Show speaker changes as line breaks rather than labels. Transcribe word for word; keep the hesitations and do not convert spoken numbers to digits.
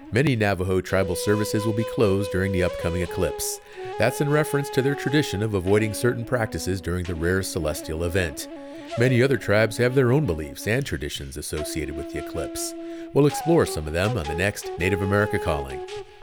Many Navajo tribal services will be closed during the upcoming eclipse. That's in reference to their tradition of avoiding certain practices during the rare celestial event. Many other tribes have their own beliefs and traditions associated with the eclipse. We'll explore some of them on the next Native America Calling.